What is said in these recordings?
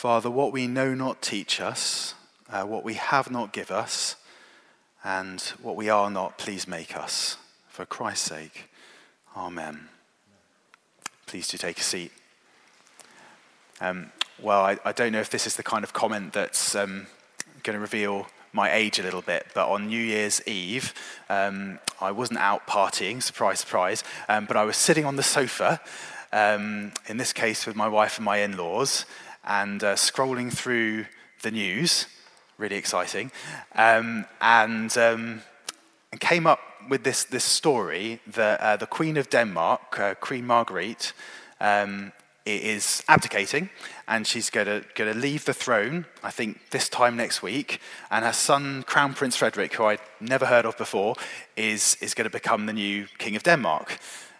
Father, what we know not teach us, what we have not give us, and what we are not, please make us. For Christ's sake, amen. Please do take a seat. Well, I don't know if this is the kind of comment that's going to reveal my age a little bit, but on New Year's Eve, I wasn't out partying, surprise, surprise, but I was sitting on the sofa, in this case with my wife and my in-laws, and scrolling through the news, really exciting, and came up with this story that the Queen of Denmark, Queen Marguerite, is abdicating, and she's going to leave the throne, I think this time next week, and her son, Crown Prince Frederik, who I'd never heard of before, is going to become the new King of Denmark.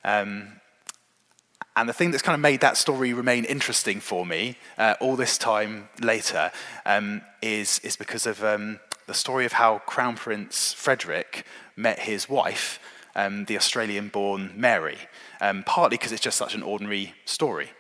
And the thing that's kind of made that story remain interesting for me all this time later is because of the story of how Crown Prince Frederik met his wife, the Australian-born Mary, partly because it's just such an ordinary story.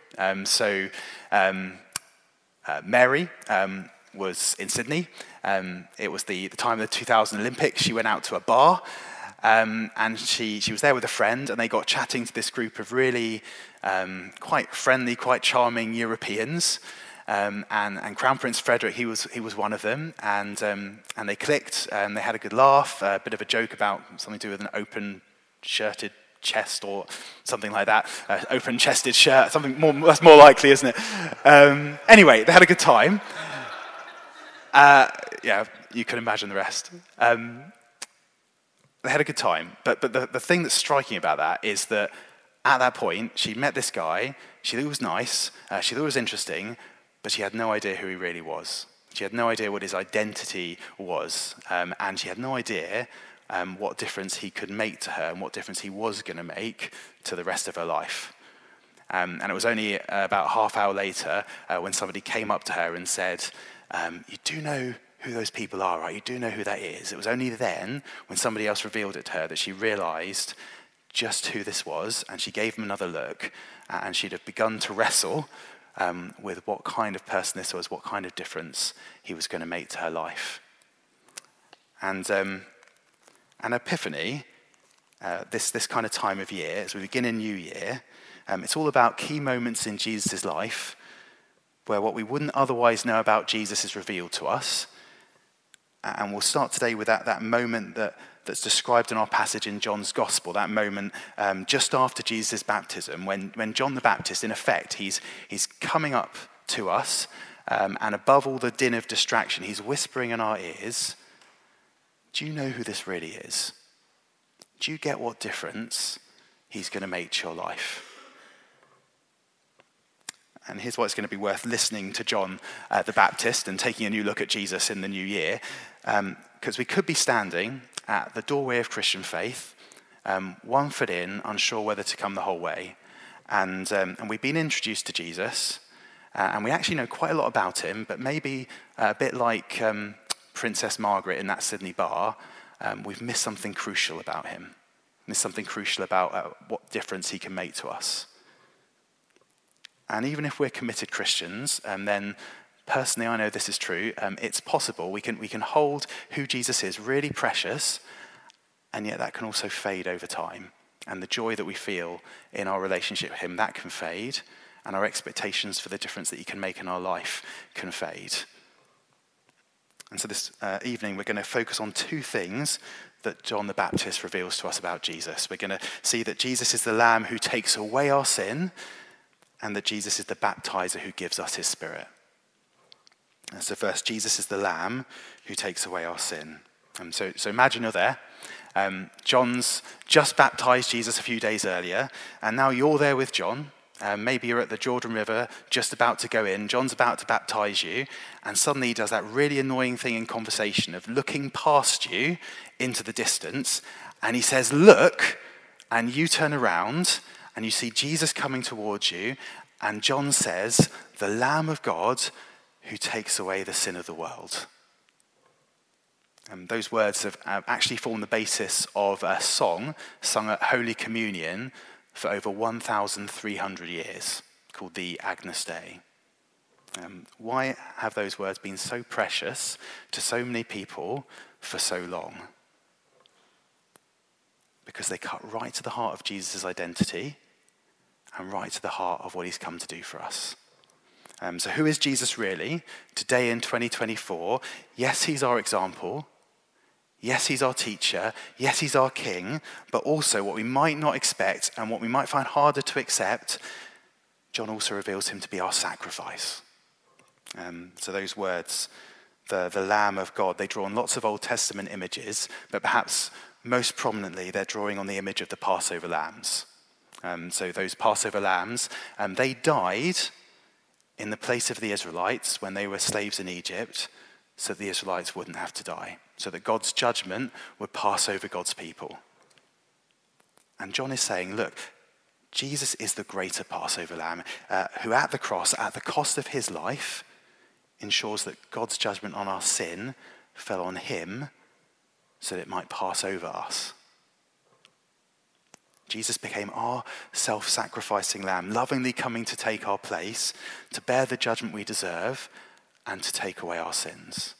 Mary was in Sydney. It was the time of the 2000 Olympics. She went out to a bar, and she was there with a friend, and they got chatting to this group of really quite friendly, quite charming Europeans. And Crown Prince Frederik, he was one of them, and they clicked, and they had a good laugh, a bit of a joke about something to do with an open-shirted chest or something like that, open-chested shirt, something more, that's more likely, isn't it? Anyway, they had a good time. Yeah, you can imagine the rest. They had a good time, but the thing that's striking about that is that at that point, she met this guy, she thought he was nice, she thought it was interesting, but she had no idea who he really was. She had no idea what his identity was, and she had no idea what difference he could make to her and what difference he was going to make to the rest of her life. And it was only about half hour later when somebody came up to her and said, you do know who those people are, right? You do know who that is. It was only then, when somebody else revealed it to her, that she realized just who this was, and she gave him another look, and she'd have begun to wrestle with what kind of person this was, what kind of difference he was going to make to her life. And Epiphany, this kind of time of year, as we begin a new year, it's all about key moments in Jesus' life where what we wouldn't otherwise know about Jesus is revealed to us. And we'll start today with that moment that's described in our passage in John's Gospel, that moment just after Jesus' baptism, when John the Baptist, in effect, he's coming up to us, and above all the din of distraction, he's whispering in our ears, do you know who this really is? Do you get what difference he's going to make to your life? And here's why it's going to be worth listening to John the Baptist and taking a new look at Jesus in the new year. Because we could be standing at the doorway of Christian faith, 1 foot in, unsure whether to come the whole way. And we've been introduced to Jesus, and we actually know quite a lot about him, but maybe a bit like Princess Margaret in that Sydney bar, we've missed something crucial about him, missed something crucial about what difference he can make to us. And even if we're committed Christians, then personally I know this is true, it's possible we can hold who Jesus is really precious, and yet that can also fade over time. And the joy that we feel in our relationship with him, that can fade, and our expectations for the difference that he can make in our life can fade. And so this evening we're going to focus on two things that John the Baptist reveals to us about Jesus. We're going to see that Jesus is the Lamb who takes away our sin, and that Jesus is the baptizer who gives us his Spirit. And so first, Jesus is the Lamb who takes away our sin. So imagine you're there. John's just baptized Jesus a few days earlier, and now you're there with John. Maybe you're at the Jordan River, just about to go in. John's about to baptize you, and suddenly he does that really annoying thing in conversation of looking past you into the distance, and he says, look, and you turn around, and you see Jesus coming towards you, and John says, the Lamb of God who takes away the sin of the world. Those words have actually formed the basis of a song sung at Holy Communion for over 1,300 years, called the Agnus Dei. Why have those words been so precious to so many people for so long? Because they cut right to the heart of Jesus' identity and right to the heart of what he's come to do for us. So who is Jesus really? Today in 2024, yes, he's our example. Yes, he's our teacher. Yes, he's our king. But also what we might not expect and what we might find harder to accept, John also reveals him to be our sacrifice. So those words, the Lamb of God, they draw on lots of Old Testament images, but perhaps most prominently they're drawing on the image of the Passover lambs. So those Passover lambs, they died in the place of the Israelites when they were slaves in Egypt, so the Israelites wouldn't have to die, so that God's judgment would pass over God's people. And John is saying, look, Jesus is the greater Passover lamb, who at the cross, at the cost of his life, ensures that God's judgment on our sin fell on him so that it might pass over us. Jesus became our self-sacrificing lamb, lovingly coming to take our place, to bear the judgment we deserve, and to take away our sins.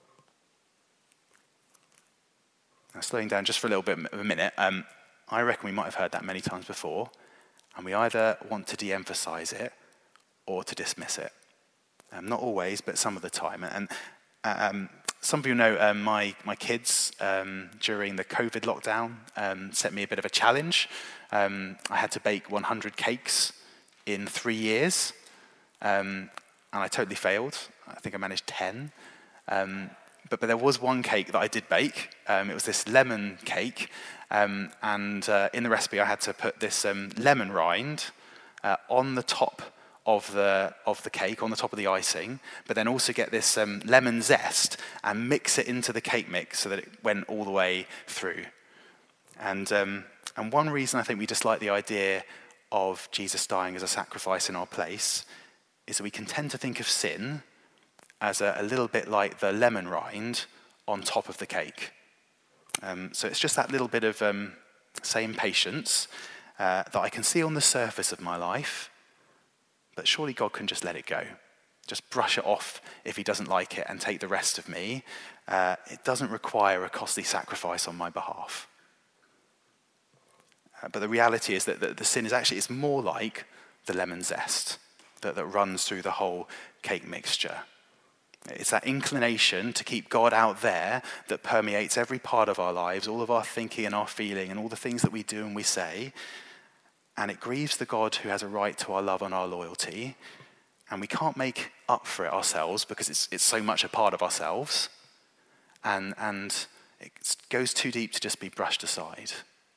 Now, slowing down just for a little bit of a minute, I reckon we might have heard that many times before, and we either want to de-emphasize it or to dismiss it. Not always, but some of the time. And some of you know my kids, during the COVID lockdown, set me a bit of a challenge. I had to bake 100 cakes in 3 years, and I totally failed. I think I managed 10. But there was one cake that I did bake. It was this lemon cake, and in the recipe I had to put this lemon rind on the top of the cake, on the top of the icing, but then also get this lemon zest and mix it into the cake mix so that it went all the way through. And one reason I think we dislike the idea of Jesus dying as a sacrifice in our place is that we can tend to think of sin as a little bit like the lemon rind on top of the cake. So it's just that little bit of same patience that I can see on the surface of my life, but surely God can just let it go. Just brush it off if he doesn't like it and take the rest of me. It doesn't require a costly sacrifice on my behalf. But the reality is that the sin is actually, it's more like the lemon zest that runs through the whole cake mixture. It's that inclination to keep God out there that permeates every part of our lives, all of our thinking and our feeling and all the things that we do and we say. And it grieves the God who has a right to our love and our loyalty. And we can't make up for it ourselves because it's so much a part of ourselves. And it goes too deep to just be brushed aside.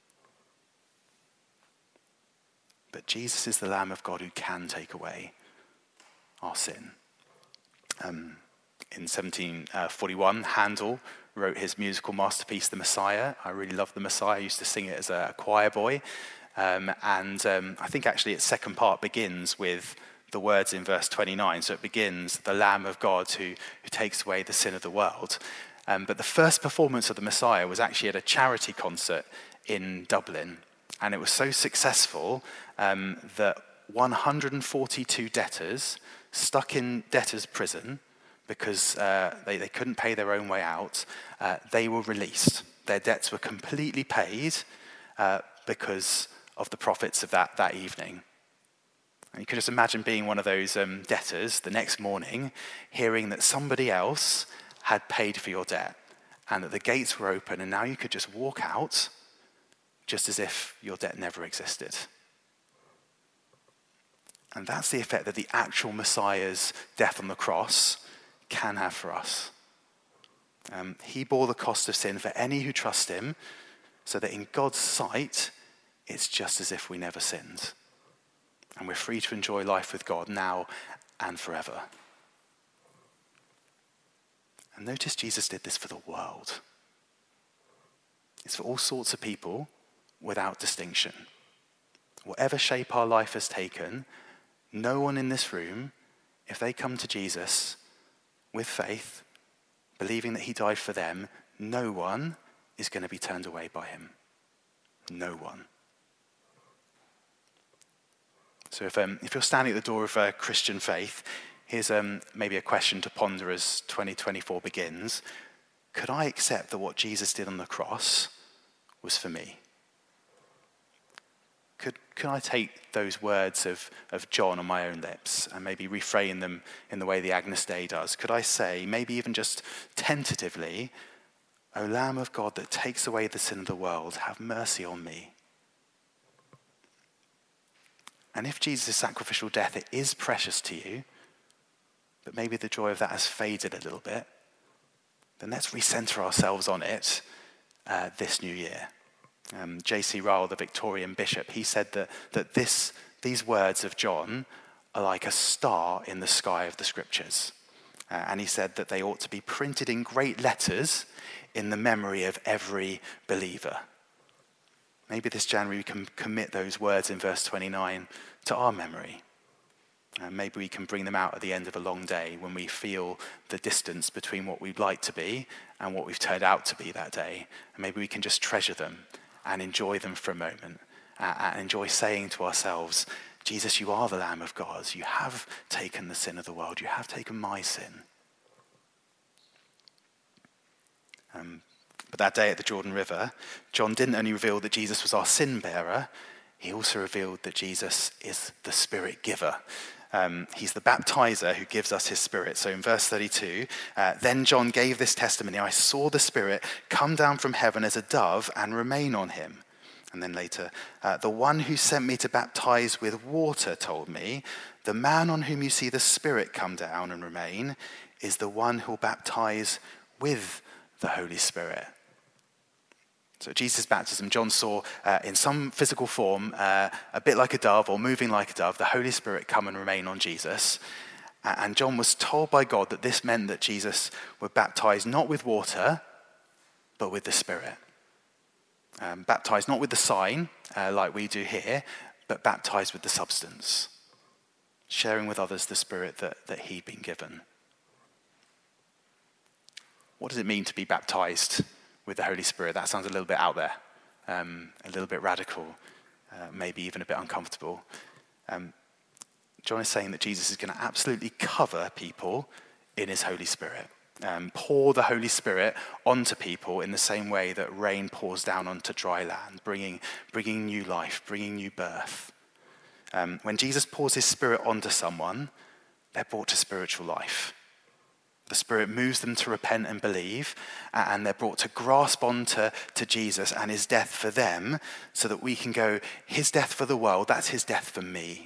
But Jesus is the Lamb of God who can take away our sin. In 1741, Handel wrote his musical masterpiece, The Messiah. I really love The Messiah. I used to sing it as a choir boy. I think actually its second part begins with the words in verse 29. So it begins, the Lamb of God who takes away the sin of the world. But the first performance of The Messiah was actually at a charity concert in Dublin. And it was so successful that 142 debtors stuck in debtors' prison because they couldn't pay their own way out, they were released. Their debts were completely paid because of the profits of that evening. And you can just imagine being one of those debtors the next morning, hearing that somebody else had paid for your debt and that the gates were open and now you could just walk out just as if your debt never existed. And that's the effect that the actual Messiah's death on the cross can have for us. He bore the cost of sin for any who trust him, so that in God's sight, it's just as if we never sinned. And we're free to enjoy life with God now and forever. And notice Jesus did this for the world. It's for all sorts of people without distinction. Whatever shape our life has taken, no one in this room, if they come to Jesus with faith, believing that he died for them, no one is going to be turned away by him. No one. So if you're standing at the door of Christian faith, here's maybe a question to ponder as 2024 begins. Could I accept that what Jesus did on the cross was for me? Could I take those words of John on my own lips and maybe reframe them in the way the Agnus Dei does? Could I say, maybe even just tentatively, O Lamb of God that takes away the sin of the world, have mercy on me? And if Jesus' sacrificial death, it is precious to you, but maybe the joy of that has faded a little bit, then let's recenter ourselves on it this new year. J.C. Ryle, the Victorian bishop, he said that these words of John are like a star in the sky of the scriptures. And he said that they ought to be printed in great letters in the memory of every believer. Maybe this January we can commit those words in verse 29 to our memory. Maybe we can bring them out at the end of a long day when we feel the distance between what we'd like to be and what we've turned out to be that day. And maybe we can just treasure them and enjoy them for a moment and enjoy saying to ourselves, Jesus, you are the Lamb of God. You have taken the sin of the world. You have taken my sin. But that day at the Jordan River, John didn't only reveal that Jesus was our sin bearer, he also revealed that Jesus is the Spirit giver. He's the baptizer who gives us his Spirit. So in verse 32, then John gave this testimony, I saw the Spirit come down from heaven as a dove and remain on him. And then later, the one who sent me to baptize with water told me, the man on whom you see the Spirit come down and remain is the one who will baptize with the Holy Spirit. So at Jesus' baptism, John saw in some physical form, a bit like a dove or moving like a dove, the Holy Spirit come and remain on Jesus. And John was told by God that this meant that Jesus would baptize not with water, but with the Spirit. Baptized not with the sign, like we do here, but baptized with the substance. Sharing with others the Spirit that he'd been given. What does it mean to be baptized with the Holy Spirit? That sounds a little bit out there, a little bit radical, maybe even a bit uncomfortable. John is saying that Jesus is going to absolutely cover people in his Holy Spirit. Pour the Holy Spirit onto people in the same way that rain pours down onto dry land, bringing new life, bringing new birth. When Jesus pours his Spirit onto someone, they're brought to spiritual life. The Spirit moves them to repent and believe, and they're brought to grasp onto Jesus and his death for them, so that we can go, his death for the world, that's his death for me.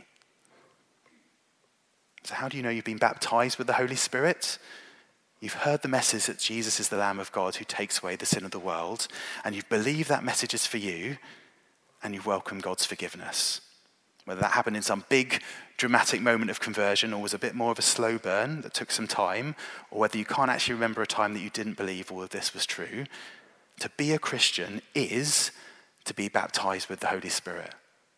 So how do you know you've been baptized with the Holy Spirit? You've heard the message that Jesus is the Lamb of God who takes away the sin of the world, and you've believed that message is for you, and you've welcomed God's forgiveness. Whether that happened in some big, dramatic moment of conversion or was a bit more of a slow burn that took some time, or whether you can't actually remember a time that you didn't believe all of this was true, to be a Christian is to be baptized with the Holy Spirit.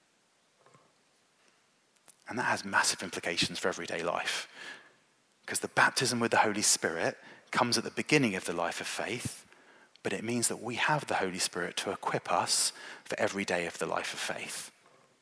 And that has massive implications for everyday life. Because the baptism with the Holy Spirit comes at the beginning of the life of faith, but it means that we have the Holy Spirit to equip us for every day of the life of faith.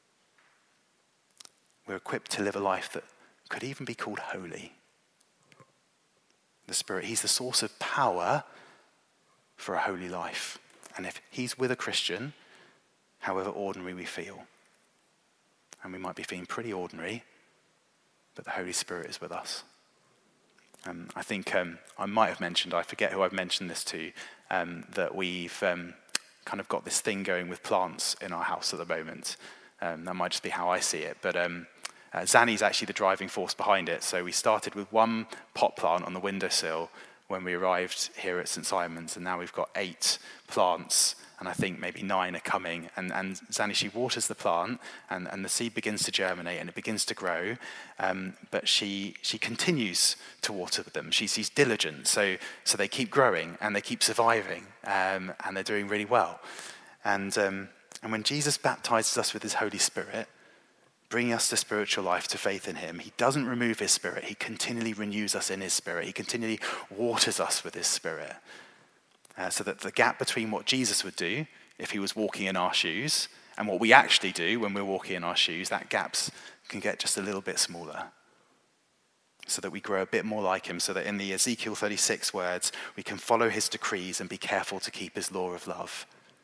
We're equipped to live a life that could even be called holy. The Spirit, he's the source of power for a holy life. And if he's with a Christian, however ordinary we feel, and we might be feeling pretty ordinary, but the Holy Spirit is with us. I think I might have mentioned, I forget who I've mentioned this to, that we've kind of got this thing going with plants in our house at the moment. That might just be how I see it, but Zanny's actually the driving force behind it. So we started with one pot plant on the windowsill when we arrived here at St. Simon's, and now we've got 8 plants, and I think maybe 9 are coming. And Zanny, she waters the plant, and the seed begins to germinate, and it begins to grow, but she continues to water them. She's diligent, so they keep growing, and they keep surviving, and they're doing really well. And when Jesus baptizes us with his Holy Spirit, bringing us to spiritual life, to faith in him, he doesn't remove his Spirit. He continually renews us in his Spirit. He continually waters us with his Spirit. So that the gap between what Jesus would do if he was walking in our shoes and what we actually do when we're walking in our shoes, that gap can get just a little bit smaller. so that we grow a bit more like him, so that in the Ezekiel 36 words, we can follow his decrees and be careful to keep his law of love.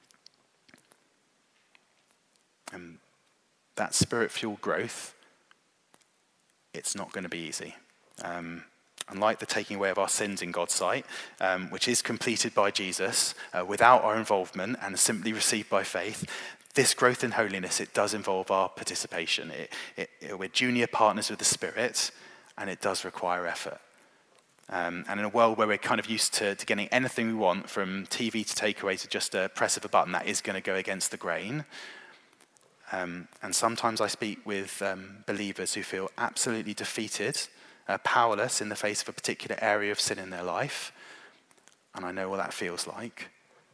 And that spirit-fueled growth, it's not going to be easy. Unlike the taking away of our sins in God's sight, which is completed by Jesus without our involvement and simply received by faith, this growth in holiness, it does involve our participation. We're junior partners with the Spirit, and it does require effort. And in a world where we're kind of used to getting anything we want, from TV to takeaway to just a press of a button, that is going to go against the grain. And sometimes I speak with believers who feel absolutely defeated, powerless in the face of a particular area of sin in their life. And I know what that feels like.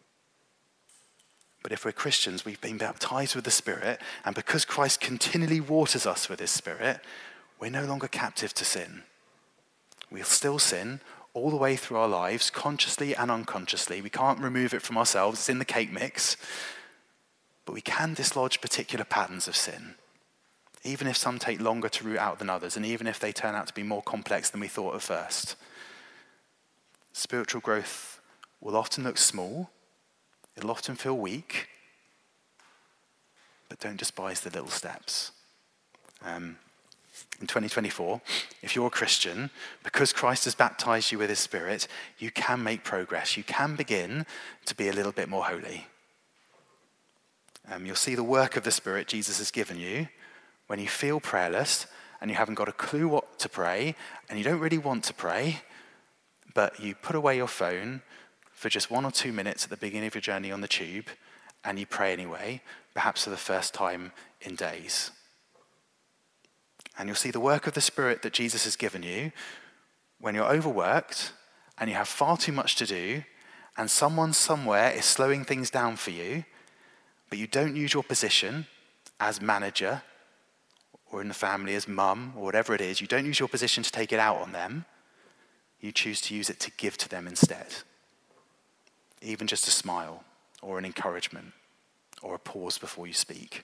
But if we're Christians, we've been baptized with the Spirit, and because Christ continually waters us with his Spirit, we're no longer captive to sin. We'll still sin all the way through our lives, consciously and unconsciously. We can't remove it from ourselves. It's in the cake mix. But we can dislodge particular patterns of sin, even if some take longer to root out than others, and even if they turn out to be more complex than we thought at first. Spiritual growth will often look small. It'll often feel weak, but don't despise the little steps. In 2024, if you're a Christian, because Christ has baptized you with his Spirit, you can make progress. You can begin to be a little bit more holy. You'll see the work of the Spirit Jesus has given you when you feel prayerless and you haven't got a clue what to pray and you don't really want to pray, but you put away your phone for just 1 or 2 minutes at the beginning of your journey on the tube, and you pray anyway, perhaps for the first time in days. And you'll see the work of the Spirit that Jesus has given you when you're overworked and you have far too much to do, and someone somewhere is slowing things down for you, but you don't use your position as manager or in the family as mum or whatever it is. You don't use your position to take it out on them. You choose to use it to give to them instead. Even just a smile or an encouragement or a pause before you speak.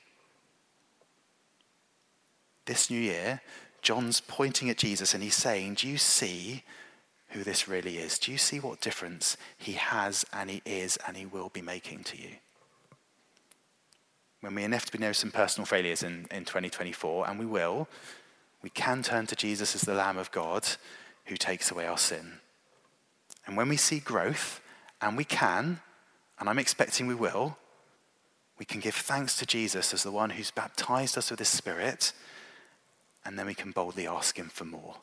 This new year, John's pointing at Jesus and he's saying, do you see who this really is? Do you see what difference he has and he is and he will be making to you? When we inevitably know some personal failures in 2024, and we will, we can turn to Jesus as the Lamb of God who takes away our sin. And when we see growth, and we can, and I'm expecting we will, we can give thanks to Jesus as the one who's baptized us with his Spirit, and then we can boldly ask him for more.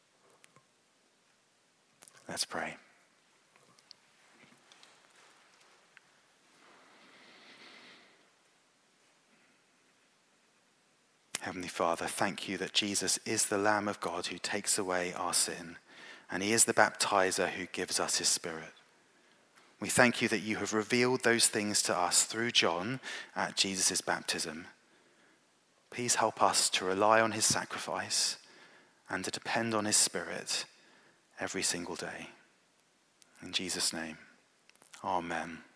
Let's pray. Heavenly Father, thank you that Jesus is the Lamb of God who takes away our sin, and he is the baptizer who gives us his Spirit. We thank you that you have revealed those things to us through John at Jesus' baptism. Please help us to rely on his sacrifice and to depend on his Spirit every single day. In Jesus' name, amen.